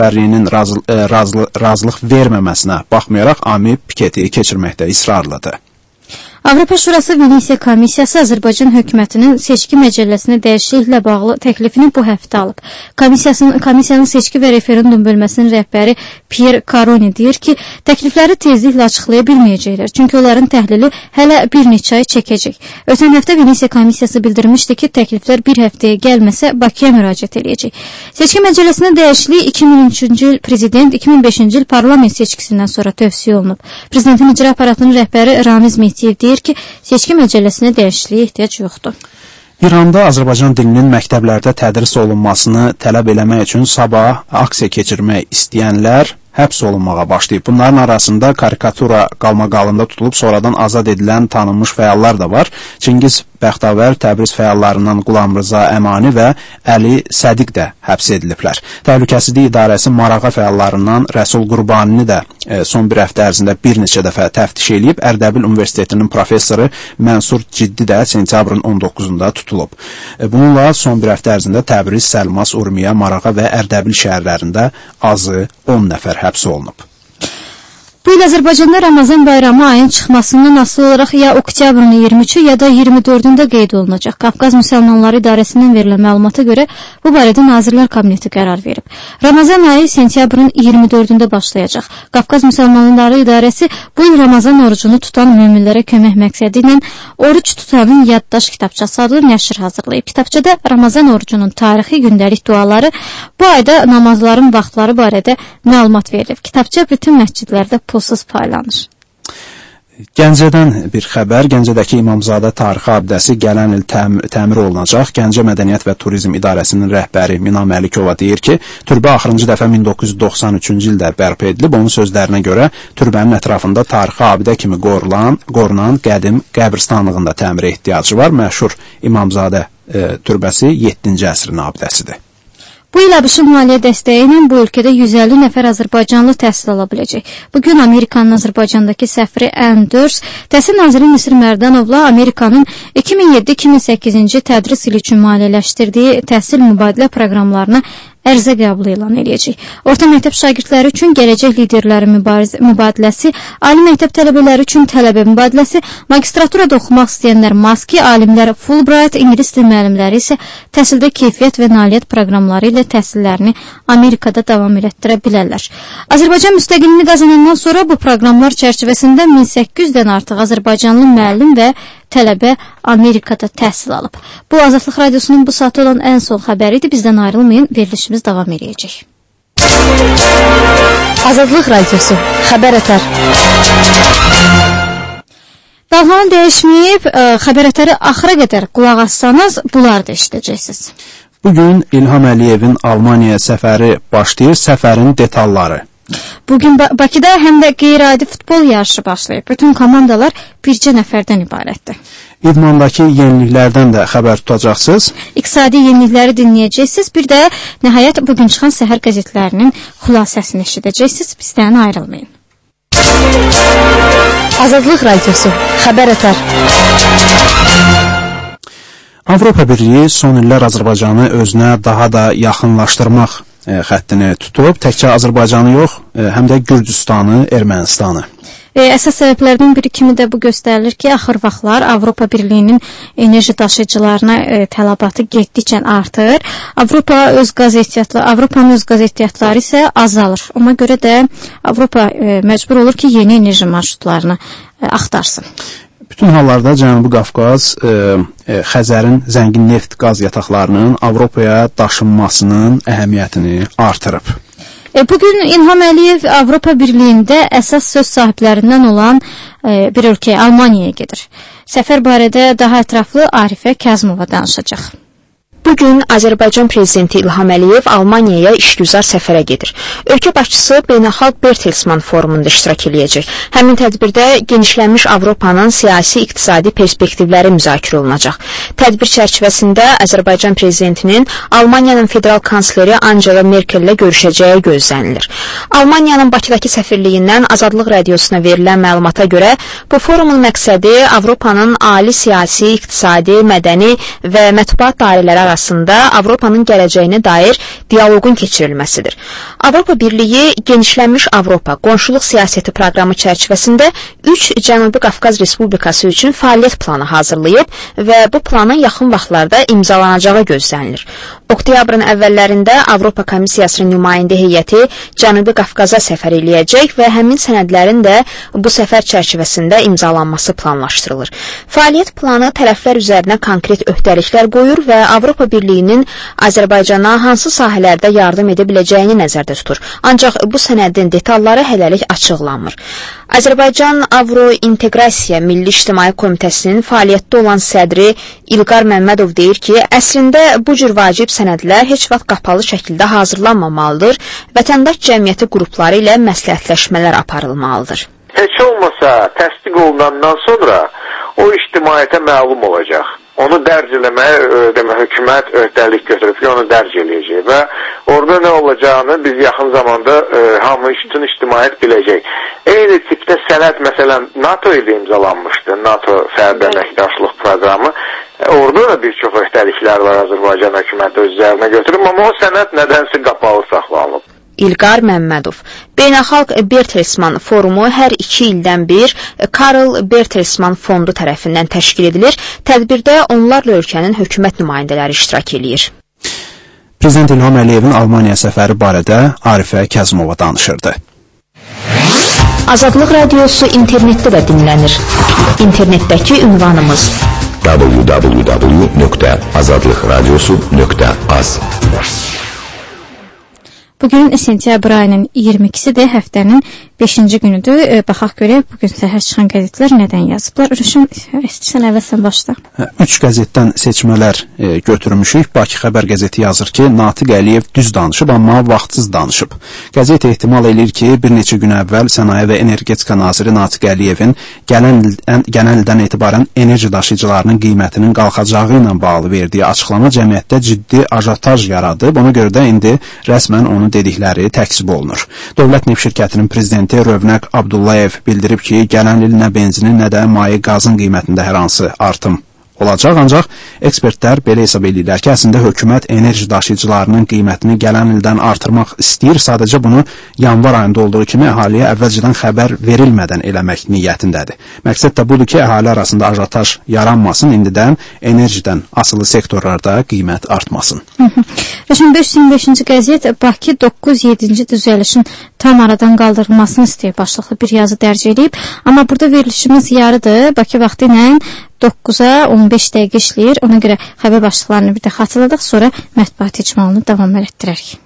rəhbərliyinin razılıq verməməsinə baxmayaraq AMİ piketi keçirməkdə israrlıdır. Avropa Şurası Venesiya Komissiyası Azərbaycan hökumətinin seçki məcəlləsinə dəyişikliklə bağlı təklifini bu həftə alıb. Komissiyanın seçki və referendum bölməsinin rəhbəri Pierre Caroni deyir ki, təklifləri tezliklə açıqlaya bilməyəcəklər, çünki onların təhlili hələ bir neçə ay çəkəcək. Ötən həftə Venesiya Komissiyası bildirmişdi ki, təkliflər bir həftəyə gəlməsə Bakıya müraciət edəcək. Seçki məcəlləsinə dəyişiklik 2003-cü il prezident, 2005-ci il parlament seçkisindən sonra tövsiyə olunub. Prezidentin icra aparatının rəhbəri Ramiz Mehdiyev deyir ki, seçki məcəlləsinə dəyişikliyə ehtiyac yoxdur. İranda Azərbaycan dilinin məktəblərdə tədris olunmasını tələb eləmək üçün sabah aksiya keçirmək istəyənlər həbs olunmağa başlayıb. Bunların arasında karikatura qalmaqalında tutulub sonradan azad edilən tanınmış fəallar da var. Çingiz Bəxtavər, Təbriz fəallarından Qulam Rıza Əmani və Əli Sədiq də həbs ediliblər. Təhlükəsizlik İdarəsi Marağa fəallarından Rəsul Qurbanini də son bir həftə ərzində bir neçə dəfə təftiş edib. Ərdəbil Universitetinin professoru Mənsur Ciddi də sentyabrın 19-da tutulub. Bununla son bir həftə ərzində Təbriz, Səlmas, Urmiya, Marağa və Ərdəbil şəhərlərində azı 10 nəfər həbs olunub. Bu il Azərbaycanda Ramazan bayramı ayın çıxmasından asılı olaraq ya oktyabrın 23-ü ya da 24-ündə qeyd olunacaq. Qafqaz Müsəlmanları İdarəsindən verilən məlumata görə bu barədə Nazirlər Kabineti qərar verib. Ramazan ayı sentyabrın 24-ündə başlayacaq. Qafqaz Müsəlmanları İdarəsi bu il Ramazan orucunu tutan möminlərə kömək məqsədi ilə oruç tutanın yaddaş kitabçası adlı nəşr hazırlayıb. Kitabçada Ramazan orucunun tarixi, gündəlik duaları, bu ayda namazların vaxtları barədə məlumat verilib. Kitabça bütün məscidlərdə pulsuz paylanır. Gəncədən bir xəbər. Gəncədəki İmamzadə tarixi abidəsi gələn il təmir olunacaq. Gəncə Mədəniyyət və Turizm İdarəsinin rəhbəri Mina Məlikova deyir ki, türbə axırıncı dəfə 1993-cü ildə bərpa edilib. Onun sözlərinə görə türbənin ətrafında tarixi abidə kimi qorunan qədim qəbirstanlığında təmirə ehtiyacı var. Məşhur İmamzadə türbəsi 7-ci əsrin abidəsidir. Bu il ABŞ-ın maliyyə dəstəyi ilə bu ölkədə 150 nəfər azərbaycanlı təhsil ala biləcək. Bugün Amerikanın Azərbaycandakı səfiri Ann Durs, təhsil naziri Misir Mərdanovla Amerikanın 2007-2008-ci tədris ili üçün maliyyələşdirdiyi təhsil mübadilə proqramlarına ərizə qəbul elan edəcək. Orta məktəb şagirdləri üçün gələcək liderləri mübadiləsi, ali məktəb tələbələri üçün tələbə mübadiləsi, magistraturada oxumaq istəyənlər Maski, alimlər Fulbright, ingilis dil müəllimləri isə təhsildə keyfiyyət və nailiyyət proqramları ilə təhsillərini Amerikada davam elətdirə bilərlər. Azərbaycan müstəqilliyini qazanandan sonra bu proqramlar çərçivəsində 1800-dən artıq azərbaycanlı müəllim və tələbə Amerikada təhsil alıb. Bu Azadlıq Radiosunun bu saatı olan ən son xəbəri idi. Bizdən ayrılmayın, verilişimiz davam edəcək. Azadlıq Radiosu, xəbər ətər. Dalğanı dəyişməyib, xəbər ətəri axıra qədər qulaq assanız, bunları da eşidəcəksiniz. Bugün İlham Əliyevin Almaniya səfəri başlayır, səfərin detalları. Bugün Bakıda həm də qeyri-adi futbol yarışı başlayıb. Bütün komandalar bircə nəfərdən ibarətdir. İdmandakı yeniliklərdən də xəbər tutacaqsınız. İqtisadi yenilikləri dinləyəcəksiniz. Bir də nəhayət bugün çıxan səhər qəzetlərinin xülasəsini eşidəcəksiniz. Bizdən ayrılmayın. Azadlıq Radiosu, xəbər ətər. Avropa Birliyi son illər Azərbaycanı özünə daha da yaxınlaşdırmaq xəttini tutub. Təkcə Azərbaycanı yox, həm də Gürcüstanı, Ermənistanı. Əsas səbəblərdən biri kimi də bu göstərilir ki, axır vaxtlar Avropa Birliyinin enerji daşıyıcılarına tələbatı getdikcə artır. Avropanın öz qaz ehtiyatları isə azalır. Ona görə də Avropa məcbur olur ki, yeni enerji marşrutlarını axtarsın. Bütün hallarda Cənubi Qafqaz Xəzərin zəngin neft qaz yataqlarının Avropaya daşınmasının əhəmiyyətini artırıb. Bugün İlham Əliyev Avropa Birliyində əsas söz sahiblərindən olan bir ölkəyə, Almaniyaya gedir. Səfər barədə daha ətraflı Arifə Kəzmova danışacaq. Bugün Azərbaycan prezidenti İlham Əliyev Almaniyaya işgüzar səfərə gedir. Ölkə başçısı Beynəlxalq Bertelsmann forumunda iştirak eləyəcək. Həmin tədbirdə genişlənmiş Avropanın siyasi, iqtisadi perspektivləri müzakirə olunacaq. Tədbir çərçivəsində Azərbaycan prezidentinin Almaniyanın federal kansleri Angela Merkellə görüşəcəyi gözlənilir. Almaniyanın Bakıdakı səfirliyindən Azadlıq Radiosuna verilən məlumata görə bu forumun məqsədi Avropanın ali siyasi, iqtisadi, mədəni və mətbuat dairələri arasında arasında Avropanın gələcəyinə dair dialoqun keçirilməsidir. Avropa Birliyi genişlənmiş Avropa qonşuluq siyasəti proqramı çərçivəsində 3 Cənubi Qafqaz Respublikası üçün fəaliyyət planı hazırlayıb və bu planın yaxın vaxtlarda imzalanacağı gözlənilir. Oktyabrın əvvəllərində Avropa Komissiyasının nümayəndə heyəti Cənubi Qafqaza səfər eləyəcək və həmin sənədlərin də bu səfər çərçivəsində imzalanması planlaşdırılır. Fəaliyyət planı tərəflər üzərinə konkret öhdəliklər qoyur və Avropa Birliyinin Azərbaycana hansı sahələrdə yardım edə biləcəyini nəzərdə tutur. Ancaq bu sənədin detalları hələlik açıqlanmır. Azərbaycan Avrointeqrasiya Milli İctimai Komitəsinin fəaliyyətdə olan sədri İlqar Məmmədov deyir ki, əslində bu cür vacib sənədlər heç vaxt qapalı şəkildə hazırlanmamalıdır, vətəndaş cəmiyyəti qrupları ilə məsləhətləşmələr aparılmalıdır. Heç olmasa təsdiq olunandan sonra o ictimaiyyətə məlum olacaq. Onu dərc eləməyə hökumət öhdəlik götürüb ki, onu dərc eləyəcək və orada nə olacağını biz yaxın zamanda hamı bütün ictimaiyyət biləcək. Eyni tipdə sənəd məsələn NATO ilə imzalanmışdı, NATO fərdi əməkdaşlıq proqramı. Orada da bir çox öhdəliklər var Azərbaycan hökuməti öz üzərinə götürüb, amma o sənəd nədənsə qapalı saxlanılıb. İlqar Məmmədov. Beynəlxalq Bertelsmann forumu hər 2 ildən bir Karl Bertelsmann fondu tərəfindən təşkil edilir. Tədbirdə onlarla ölkənin hökumət nümayəndələri iştirak edir. Prezident İlham Əliyevin Almaniya səfəri barədə Arifə Kəzimova danışırdı. Azadlıq radiosu internetdə də dinlənir. İnternetdəki ünvanımız www.azadlıqradiosu.az. Bugün sentyabr ayının 22-sidir, həftənin 5-ci günüdür. Baxaq görək, bugün səhər çıxan qəzetlər nədən yazıblar. Rüşün, sən əvvəlsən başla. 3 qəzetdən seçmələr götürmüşük. Bakı Xəbər qəzeti yazır ki, Natiq Əliyev düz danışıb, amma vaxtsız danışıb. Qəzet ehtimal edir ki, bir neçə gün əvvəl Sənaye və Energetika naziri Natiq Əliyevin gələn ildən etibarən enerji daşıyıcılarının qiymətinin qalxacağı ilə bağlı verdiyi açıqlama cəmiyyətdə ciddi ajotaj yaradıb. Ona görə də indi rəsmən onun dedikləri təkzib olunur. Dövlət Neft şirkətinin prezidenti Rövnəq Abdullayev bildirib ki, gələn il nə benzinin, nə də maye qazın qiymətində hər hansı artım olacaq, ancaq ekspertlər belə hesab edirlər ki, əslində hökumət enerji daşıyıcılarının qiymətini gələn ildən artırmaq istəyir, sadəcə bunu yanvar ayında olduğu kimi əhaliyə əvvəlcədən xəbər verilmədən eləmək niyyətindədir. Məqsəd də budur ki, əhali arasında ajotaj yaranmasın, indidən enerjidən asılı sektorlarda qiymət artmasın. Rəşən 525-ci qəzet Bakı 9-7-ci düzəlişin tam aradan qaldırılmasını istəyir başlıqlı bir yazı dərc edib, amma burada verilişimiz yarıdır. Bakı vaxtı ilə 9-a 15 dəqiqə işləyir. Ona görə xəbər başlıqlarını bir də xatırladıq, sonra mətbuat icmalını davam etdirərik.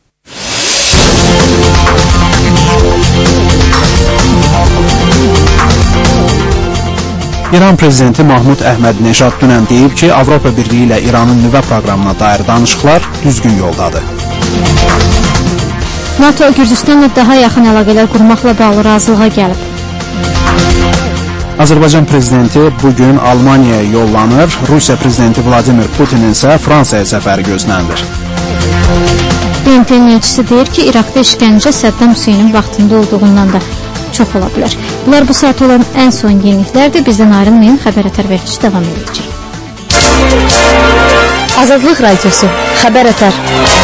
İran prezidenti Mahmud Əhməd-Neşad dünən deyib ki, Avropa Birliyi ilə İranın nüvə proqramına dair danışıqlar düzgün yoldadır. NATO Gürcüstanla daha yaxın əlaqələr qurmaqla bağlı razılığa gəlib. Azərbaycan prezidenti bugün Almaniyaya yollanır, Rusiya prezidenti Vladimir Putinin isə Fransaya səfəri gözlənilir. BMT elçisi deyir ki, İraqda işgəncə Səddam Hüseynin vaxtında olduğundan da çox ola bilər. Bunlar bu saat olan ən son yeniliklərdir. Bizdən ayrılmayın, xəbər ətər verilişi davam edəcək. Azadlıq radiosu, xəbər ətər.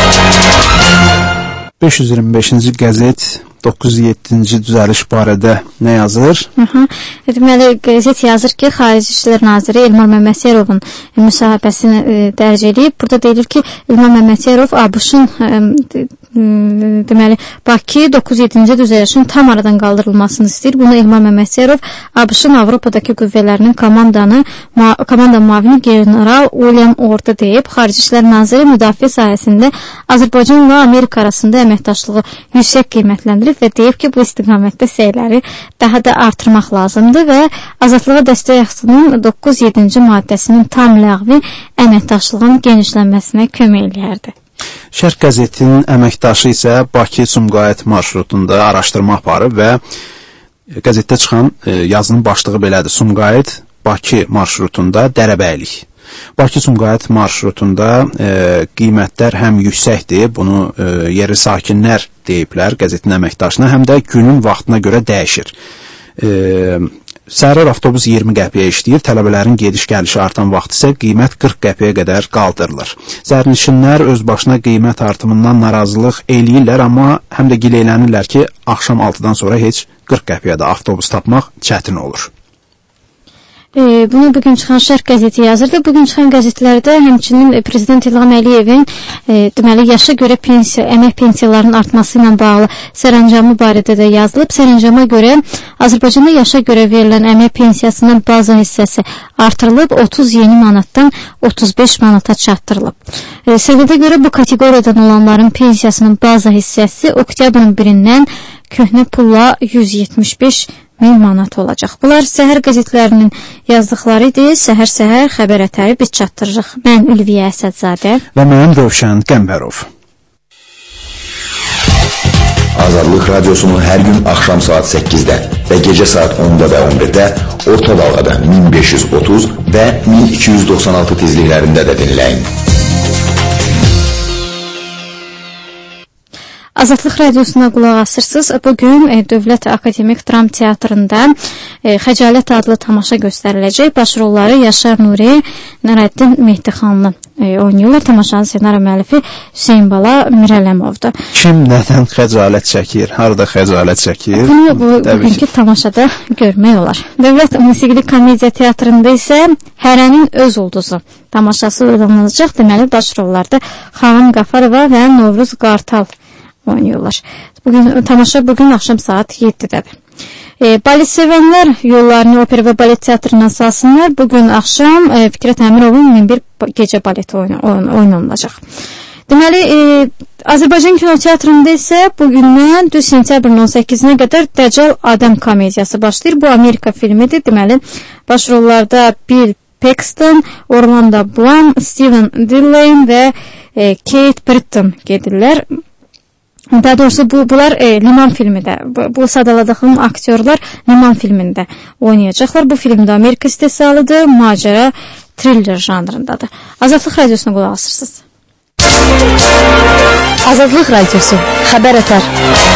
525-ci qəzet 907-ci düzəliş barədə nə yazır? Deməli, qəzet yazır ki, Xarici İşlər Naziri İlham Məmmədyerovun müsahibəsini dərc edib. Burada deyilir ki, İlham Məmmədyerov ABŞ-ın deməli, Bakı 9-7-ci düzəlişin tam aradan qaldırılmasını istəyir. Bunu İlham Məmmədyerov ABŞ-ın Avropadakı qüvvələrinin komanda müavini general William Orda deyib. Xarici İşlər Naziri müdafiə sahəsində Azərbaycan və Amerika arasında əməkdaşlığı yüksək qiymətləndirib və deyib ki, bu istiqamətdə səyləri daha da artırmaq lazımdır və Azadlığa Dəstək Aktının 9-7-ci maddəsinin tam ləğvi əməkdaşlığın genişlənməsinə kömək eləyərdi. Şərq qəzetinin əməkdaşı isə Bakı-Sumqayıt marşrutunda araşdırma aparıb və qəzetdə çıxan yazının başlığı belədir: Sumqayıt Bakı marşrutunda dərəbəylik. Bakı-Sumqayıt marşrutunda qiymətlər həm yüksəkdir, bunu yerli sakinlər deyiblər qəzetin əməkdaşına, həm də günün vaxtına görə dəyişir. səhər avtobus 20 qəpiyə işləyir, tələbələrin gediş-gəlişi artan vaxt isə qiymət 40 qəpiyə qədər qaldırılır. Sərnişinlər öz başına qiymət artımından narazılıq eləyirlər, amma həm də gileylənirlər ki, axşam 6-dan sonra heç 40 qəpiyə də avtobus tapmaq çətin olur. Bunu bugün çıxan Şərq qəzeti yazırdı. Bugün çıxan qəzetlərdə həmçinin Prezident İlham Əliyevin deməli yaşa görə əmək pensiyalarının artması ilə bağlı sərəncamı barədə də yazılıb. Sərəncama görə Azərbaycanda yaşa görə verilən əmək pensiyasının baza hissəsi artırılıb, 30 yeni manatdan 35 manata çatdırılıb. Səviyyədə görə bu kateqoriyadan olanların pensiyasının baza hissəsi oktyabrın 1-dən köhnə pulla 175 1000 manat olacaq. Bunlar səhər qəzetlərinin yazdıqları idi. Səhər-səhər xəbər ətəri biz çatdırırıq. Mən Ülviyə Əsədzadə və mən Rövşən Qəmbərov. Azadlıq Radiosunu hər gün axşam saat 8-də və gecə saat 10-da və 11-də orta dalğada 1530 və 1296 tezliklərində də dinləyin. Azadlıq Radiosuna qulaq asırsınız. Bugün Dövlət Akademik Dram Teatrında Xəcalət adlı tamaşa göstəriləcək. Başrolları Yaşar Nuri, Nəriddin Mehdixanlı oynayırlar. Tamaşanın ssenari müəllifi Hüseyn Bala Mirələmovdur. Kim nədən xəcalət çəkir, harada xəcalət çəkir? Bunu bugünkü tamaşada görmək olar. Dövlət Musiqili Komediya Teatrında isə Hərənin öz ulduzu tamaşası oynanılacaq. Deməli, başrollarda Xanım Qafarova və Novruz Qartal oynayırlar. Tamaşa bugün axşam saat 7-dədir. Balet sevənlər yollarını opera və balet teatrına salsınlar. Bugün axşam Fikrət Əmirovun 1001 gecə baleti oynanılacaq. Deməli, Azərbaycan Kinoteatrında isə bugündən düz sentyabrın 18-nə qədər Dəcəl Adam komediyası başlayır. Bu Amerika filmidir. Deməli, başrollarda Bill Paxton, Orlando Bloom, Steven Dillane və Kate Britton gedirlər. Daha doğrusu bunlar Liman filmində, bu sadaladığım aktyorlar Liman filmində oynayacaqlar. Bu filmdə Amerika istehsalıdır, macera, thriller janrındadır. Azadlıq Radiosuna qulaq asırsınız. Azadlıq Radiosu, xəbər ətər.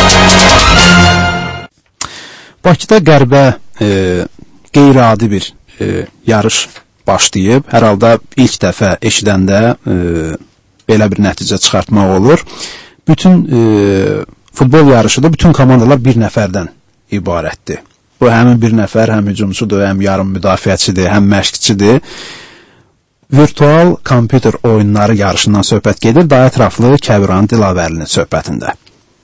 Bakıda qərbə qeyri-adi bir yarış başlayıb. Hər halda ilk dəfə eşidəndə belə bir nəticə çıxartmaq olur. Bütün futbol yarışıda bütün komandalar bir nəfərdən ibarətdir. Bu həmin bir nəfər həm hücumçudur, həm yarım müdafiəçidir, həm məşqçidir. Virtual kompüter oyunları yarışından söhbət gedir. Daha ətraflı Kəbiran Dilavərlinin söhbətində.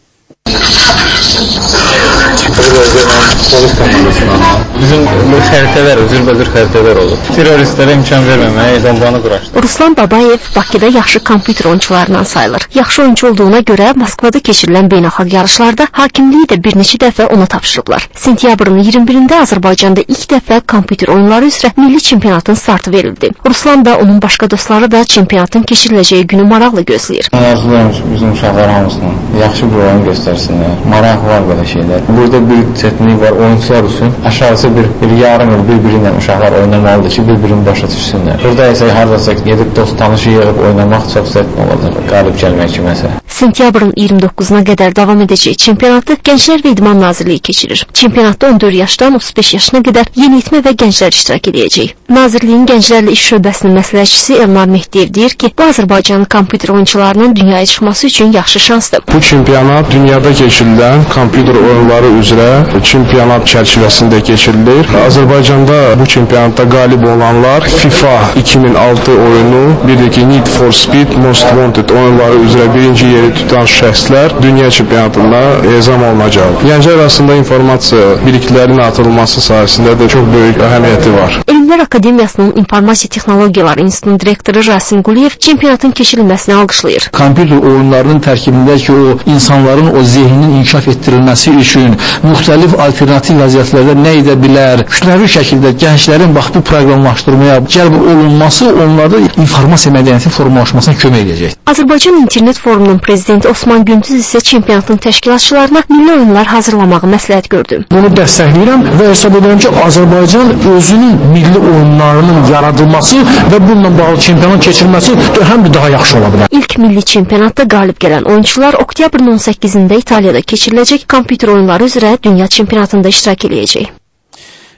Polis komandasından bizim bu xəritələr, üzürbəcür xəritələr olur. Teröristlərə imkan verməməyə edambanı quraşdı. Ruslan Babayev Bakıda yaxşı kompüter oyunçularından sayılır. Yaxşı oyuncu olduğuna görə Moskvada keçirilən beynəlxalq yarışlarda hakimliyi də bir neçə dəfə ona tapşırıblar. Sentyabrın 21-də Azərbaycanda ilk dəfə kompüter oyunları üzrə milli çempionatın startı verildi. Ruslan da onun başqa dostları da çempionatın keçiriləcəyi günü maraqla gözləyir. Arzulayırmış bizim uşaqlar hamısının yaxşı bir oyun göstərsinlər. Maraq var belə şeylər. Burada bir çətinlik var oyunçular üçün. Aşağısı bir yarım il bir-biri ilə uşaqlar oynamalıdır ki, bir-birini başa düşsünlər. Burada isə hardasa gedib dost tanışı yığıb oynamaq çox çətin olacaq. Qalib gəlmək kiməsə. Sentyabrın 29-na qədər davam edəcək çempionatı Gənclər və İdman Nazirliyi keçirir. Çempionatda 14 yaşdan 35 yaşına qədər yeniyetmə və gənclər iştirak edəcək. Nazirliyin Gənclərlə İş şöbəsinin məsləhətçisi Elnar Mehdiyev deyir ki, bu Azərbaycanın kompüter oyunçularının dünyaya çıxması üçün yaxşı şansdır. Bu çempionat dünyada keçirilən kompüter oyunları üzrə çempionat çərçivəsində keçirilir. Azərbaycanda bu çempionatda qalib olanlar FIFA 2006 oyunu, bir də ki Need for Speed, Most Wanted oyunları üzrə birinci yeri tutan şəxslər dünya çempionatında ezam olunacaq. Gənclər arasında informasiya biliklərinin artırılması sayəsində də çox böyük əhəmiyyəti var. Elmlər Akademiyasının İnformasiya Texnologiyaları İnstitutunun direktoru Rasim Quliyev çempionatın keçirilməsini alqışlayır. Kompüter oyunlarının tərkibindəki o insanların o zehninin inkişaf etdirilməsi üçün müxtəlif alternativ vəziyyətlərdə nə edə bilər, kütləvi şəkildə gənclərin bax bu proqramlaşdırmaya cəlb olunması onlarda informasiya mədəniyyəti formalaşmasına kömək edəcək. Azərbaycan İnternet Forumunun prezidenti Osman Gündüz isə çempionatın təşkilatçılarına milli oyunlar hazırlamağı məsləhət gördü. Bunu dəstəkləyirəm və hesab edirəm ki, Azərbaycan özünün milli oyunlarının yaradılması və bununla bağlı çempionat keçirməsi həm də daha yaxşı ola bilər. İlk milli çempionatda qalib gələn oyunçular oktyabrın 18-də İtaliyada keçiriləcək kompüter oyunları üzrə dünya çempionatında iştirak edəcək.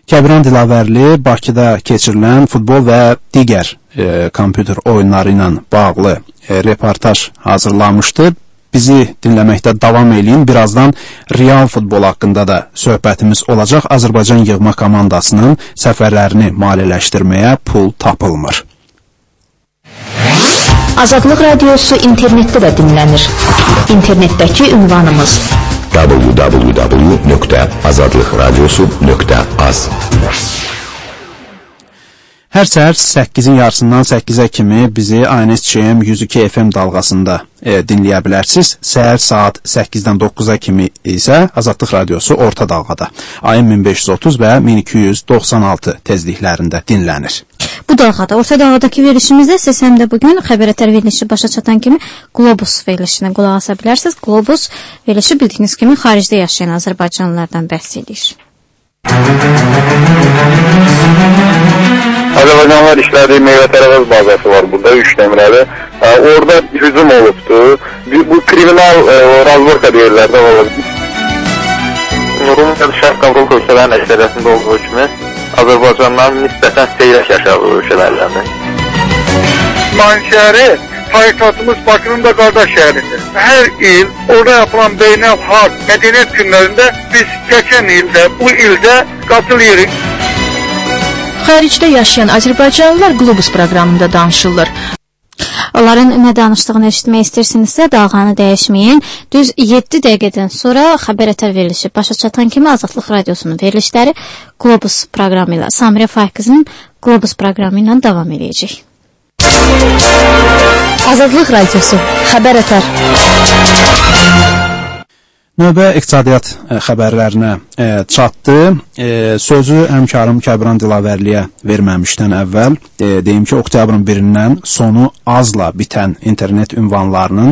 Kəbran Dilavərli Bakıda keçirilən futbol və digər kompüter oyunları ilə bağlı reportaj hazırlamışdı. Bizi dinləməkdə davam eləyin. Birazdan Real futbol haqqında da söhbətimiz olacaq. Azərbaycan yığma komandasının səfərlərini maliyyələşdirməyə pul tapılmır. Azadlıq Radiosu internetdə də dinlənir. İnternetdəki ünvanımız www.azadlıqradiosu.az. Hər səhər 8-in yarısından 8-ə kimi bizi ANSÇM 102 FM dalğasında dinləyə bilərsiniz. Səhər saat 8-dən 9-a kimi isə Azadlıq Radiosu orta dalğada AM 1530 və 1296 tezliklərində dinlənir. Bu dalğada, orta dalğadakı verilişimizdə siz həm də bugün xəbərətər verilişi başa çatan kimi Globus verilişinə qulaq asa bilərsiniz. Globus verilişi bildiyiniz kimi xaricdə yaşayan Azərbaycanlılardan bəhs edir. Azərbaycanlılar işlədiyi meyvə tərəvəz bazası var burada, 3 nömrəli. Orada hücum olubdu. Bu kriminal razborka deyirlər də olub. Rumıniya Şərq Avropa ölkələrinin əksəriyyətində olduğu kimi Azərbaycanlıların nisbətən seyrək yaşadığı ölkələrləridir. Şəhəri tayfatımız Bakının da qardaş şəhəridir. Hər il orada yapılan beynəlxalq mədəniyyət günlərində biz keçən ildə, bu ildə qatılırıq. Xaricdə yaşayan Azərbaycanlılar Globus proqramında danışırlar. Onların nə danışdığını eşitmək istəyirsinizsə, dalğanı dəyişməyin. Düz 7 dəqiqədən sonra xəbərətər verilişi başa çatan kimi Azadlıq Radiosunun verilişləri Globus proqramı ilə, Samirə Faykızın Globus proqramı ilə davam edəcək. Azadlıq Radiosu, xəbərətər. Növbə iqtisadiyyat xəbərlərinə çatdı. Sözü həmkarım Kəbran Dilavərliyə verməmişdən əvvəl deyim ki, oktyabrın 1-dən sonu azla bitən internet ünvanlarının,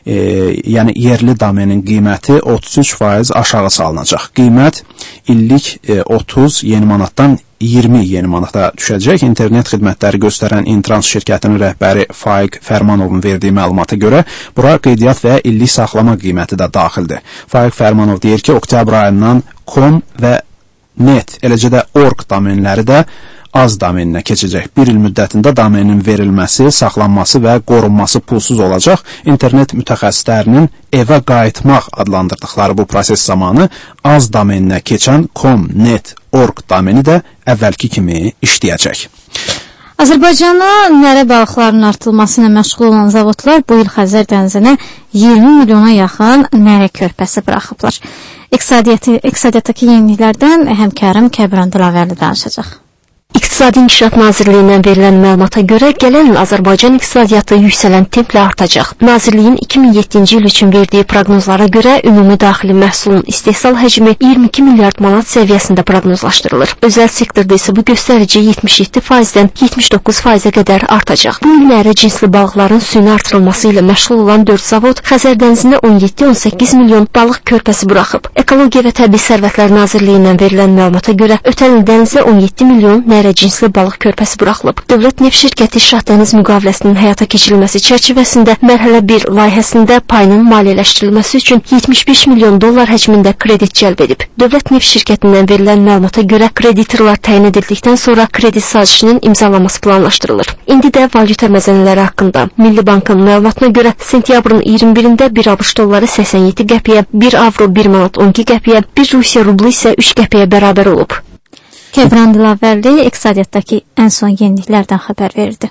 yəni yerli domenin qiyməti 33% aşağı salınacaq. Qiymət illik 30 yeni manatdan 20 yeni manata düşəcək. İnternet xidmətləri göstərən İntrans şirkətinin rəhbəri Faiq Fərmanovun verdiyi məlumata görə bura qeydiyyat və illik saxlama qiyməti də daxildir. Faiq Fərmanov deyir ki, oktyabr ayından .com və .net, eləcə də .org domenləri də az domeninə keçəcək. Bir il müddətində domenin verilməsi, saxlanması və qorunması pulsuz olacaq. İnternet mütəxəssislərinin evə qayıtmaq adlandırdıqları bu proses zamanı az domeninə keçən .com, .net, .org domeni də əvvəlki kimi işləyəcək. Azərbaycana nərə balıqlarının artılması ilə məşğul olan zavodlar bu il Xəzər dənizinə 20 milyona yaxın nərə körpəsi buraxıblar. İqtisadiyyatdakı yeniliklərdən həmkarım Kəbran Dilavərli danışacaq. İqtisadi İnkişaf Nazirliyindən verilən məlumata görə gələn il Azərbaycan iqtisadiyyatı yüksələn templə artacaq. Nazirliyin 2007-ci il üçün verdiyi proqnozlara görə ümumi daxili məhsulun istehsal həcmi 22 milyard manat səviyyəsində proqnozlaşdırılır. Özəl sektorda isə bu göstərici 77%-dən 79%-ə qədər artacaq. Bu il nərə cinsli balıqların süni artırılması ilə məşğul olan 4 zavod Xəzər dənizinə 17-18 milyon balıq körpəsi buraxıb. Ekologiya və Təbii Sərvətlər Nazirliyindən verilən məlumata görə ötən il dənizə 17 milyon nərə cinsli balıq körpəsi buraxılıb. Dövlət Neft Şirkəti Şahdəniz müqaviləsinin həyata keçirilməsi çərçivəsində mərhələ 1 layihəsində payının maliyyələşdirilməsi üçün 75 milyon dollar həcmində kredit cəlb edib. Dövlət Neft Şirkətindən verilən məlumata görə kreditorlar təyin edildikdən sonra kredit sazişinin imzalaması planlaşdırılır. İndi də valyuta məzənələri haqqında. Milli Bankın məlumatına görə sentyabrın 21-də 1 ABŞ dolları 87 qəpiyə, 1 avro 1 manat 12 qəpiyə, 1 Rusiya rublu isə 3 qəpiyə bərabər olub. Kəbran Dilavərli iqtisadiyyatdakı ən son yeniliklərdən xəbər verdi.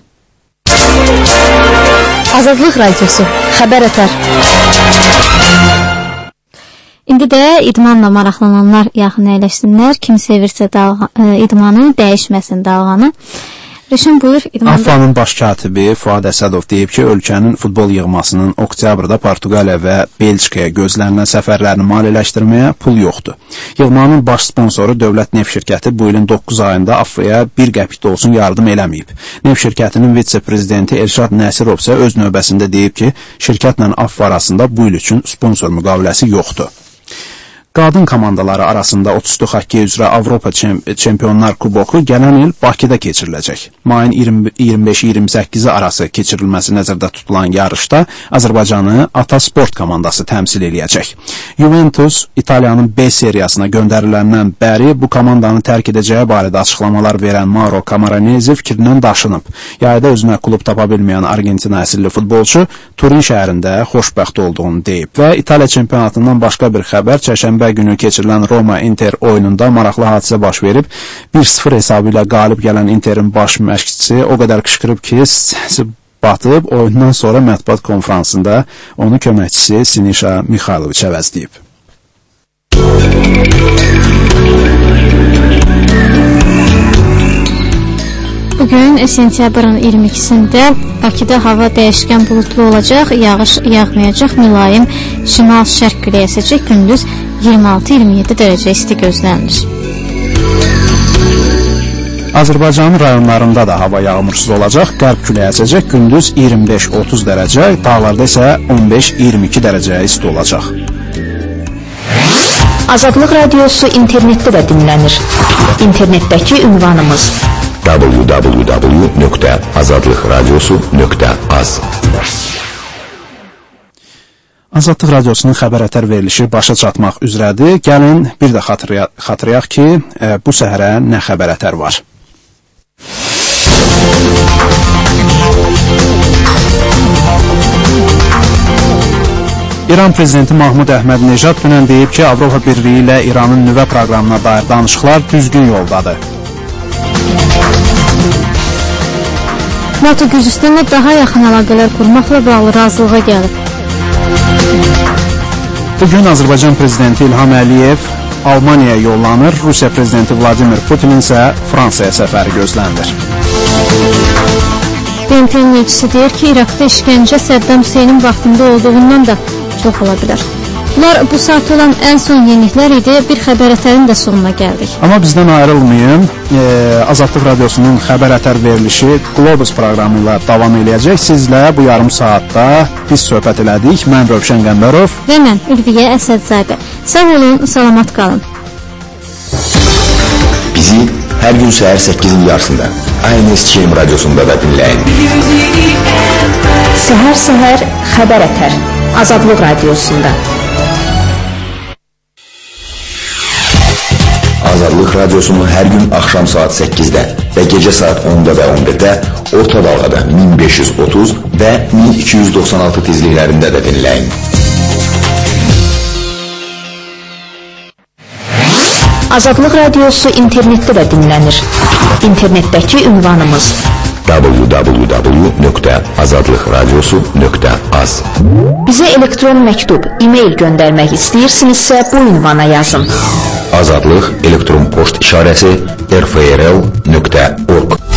Azadlıq Radiosu, xəbərətər. İndi də idmanla maraqlananlar yaxın əyləşsinlər. Kim sevirsə idmanı, dəyişməsin dalğanı. Rəşən buyur, idmanda. AFFA-nın baş katibi Fuad Əsədov deyib ki, ölkənin futbol yığmasının oktyabrda Portuqaliya və Belçikaya gözlənilən səfərlərini maliyyələşdirməyə pul yoxdur. Yığmanın baş sponsoru Dövlət Neft Şirkəti bu ilin 9 ayında AFFA-ya 1 qəpik də olsun yardım eləməyib. Neft Şirkətinin vitse-prezidenti Elşad Nəsirov isə öz növbəsində deyib ki, şirkətlə AFFA arasında bu il üçün sponsor müqaviləsi yoxdur. Qadın komandaları arasında 30 xokkey üzrə Avropa Çempionlar Kuboku gələn il Bakıda keçiriləcək. Mayın 25-28-i arası keçirilməsi nəzərdə tutulan yarışda Azərbaycanı Atasport komandası təmsil eləyəcək. Juventus İtaliyanın B seriyasına göndəriləndən bəri bu komandanı tərk edəcəyi barədə açıqlamalar verən Mauro Camoranesi fikrindən daşınıb. Yayda özünə klub tapa bilməyən Argentina əsilli futbolçu Turin şəhərində xoşbəxt olduğunu deyib və İtaliya çempionatından başqa bir xəbər çərşənbə günü keçirilən Roma-Inter oyununda maraqlı hadisə baş verib. 1-0 hesabı ilə qalib gələn Interin baş məşqçisi o qədər qışqırıb ki, səsi batıb, oyundan sonra mətbuat konfransında onu köməkçisi Sinişa Mixayloviç əvəzləyib. Bugün sentyabrın 22-sində Bakıda hava dəyişkən bulutlu olacaq, yağış yağmayacaq, mülayim şimal-şərq küləyi əsəcək, gündüz 26-27 dərəcə isti gözlənilir. Azərbaycanın rayonlarında da hava yağmursuz olacaq, qərb küləyi əsəcək, gündüz 25-30 dərəcə, dağlarda isə 15-22 dərəcə isti olacaq. Azadlıq radiosu internetdə də dinlənir. İnternetdəki ünvanımız www.azadlıqradiosu.az. Azadlıq radiosunun xəbər ətər verilişi başa çatmaq üzrədir. Gəlin bir də xatırlayaq ki, bu səhərə nə xəbər ətər var. İran prezidenti Mahmud Əhmədinejad dünən deyib ki, Avropa Birliyi ilə İranın nüvə proqramına dair danışıqlar düzgün yoldadır. NATO Gürcüstanla daha yaxın əlaqələr qurmaqla bağlı razılığa gəlib. Bugün Azərbaycan prezidenti İlham Əliyev Almaniyaya yollanır, Rusiya prezidenti Vladimir Putin isə Fransaya səfəri gözlənilir. BMT elçisi deyir ki, İraqda işgəncə Səddam Hüseynin vaxtında olduğundan da çox ola bilər. Bunlar bu saat olan ən son yeniliklər idi. Bir xəbər ətərin də sonuna gəldik. Amma bizdən ayrılmayın. Azadlıq radiosunun xəbər ətər verilişi Globus proqramı ilə davam eləyəcək. Sizlə bu yarım saatda biz söhbət elədik. Mən Rövşən Qəmbərov və mən Ülviyə Əsədzadə. Sağ olun, salamat qalın. Bizi hər gün səhər 8-in yarısında ANSÇM radiosunda da dinləyin. Səhər xəbər ətər Azadlıq radiosunda. Azadlıq radiosunu hər gün axşam saat 8-də və gecə saat 10-da və 11-də orta dalğada 1530 və 1296 tezliklərində də dinləyin. Azadlıq radiosu internetdə də dinlənir. İnternetdəki ünvanımız www.azadlıqradiosu.az. Bizə elektron məktub, e-mail göndərmək istəyirsinizsə bu ünvana yazın. Azadlıq elektron poçt işarəsi rfrl.org